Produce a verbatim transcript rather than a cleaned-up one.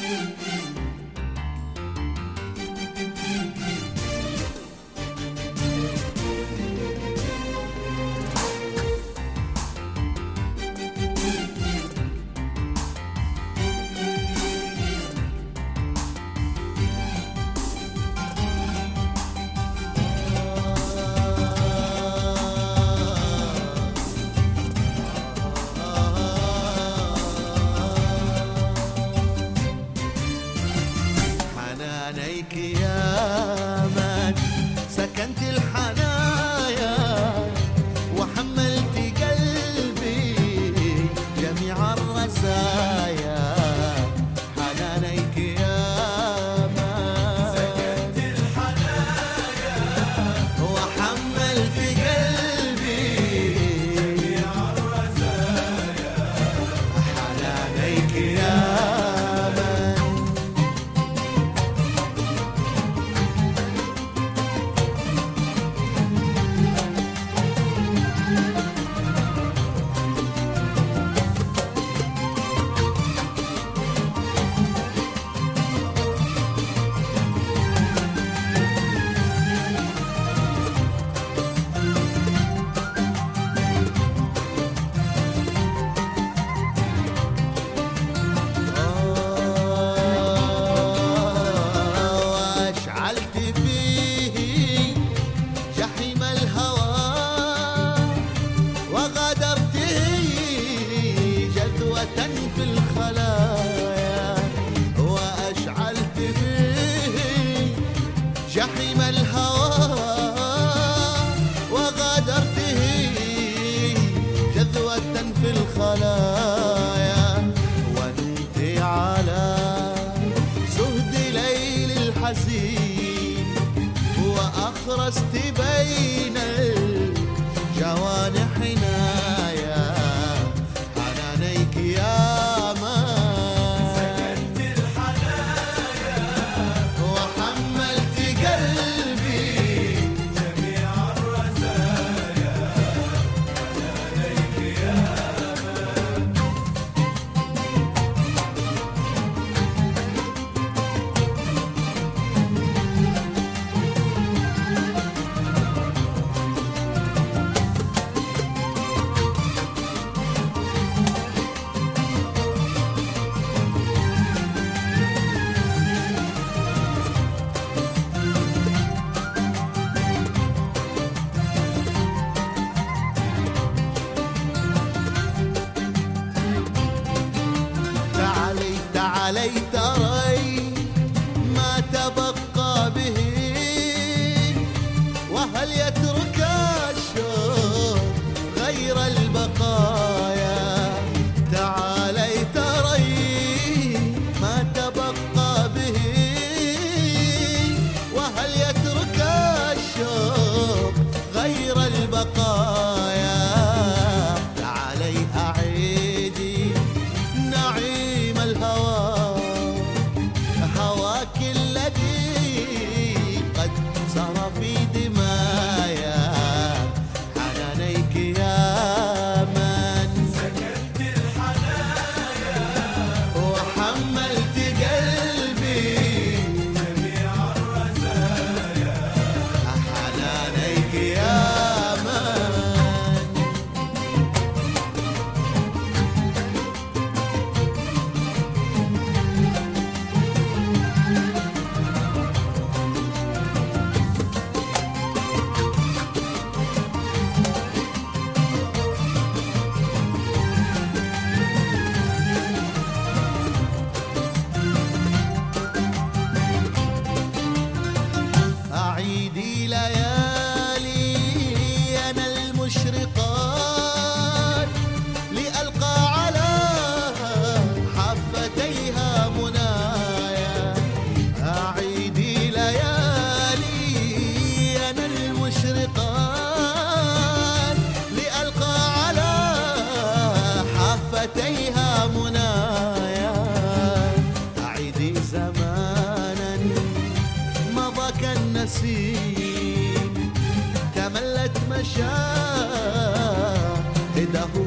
حنانيك يا من سكنت الحنايا وحملت قلبي جميع الرزايا. حنانيك يا من سكنت الحنايا وحملت قلبي جميع الرزايا. حنانيك يا في الخلايا وأشعلت فيه جحيم الهوى وغادرته جذوة في الخلايا. ونمت على زهد ليل الحزين وأخرست بين الجوانح عنايا. حنانيك يا من سكنت الحنايا وحملت قلبي جميع الرزايا. حنانيك يا علي تري ما تبقى به وهل يترك الشوق غير البقايا. تعالي تري ما تبقى به وهل يترك الشوق غير البقايا. تعالي أعيدي نعيم الهوى هواك الذي قد سرى في دمايا. حنانيك يا من سكنت الحنايا وحملت قلبي جميع الرزايا. حنانيك يا من أعيدي ليالي أنا المشرقات لألقى على حفتيها منايا. أعيدي ليالي أنا المشرقات لألقى على حفتيها منايا. أعيدي زمانا مضى كالنسيم تملت مشاهده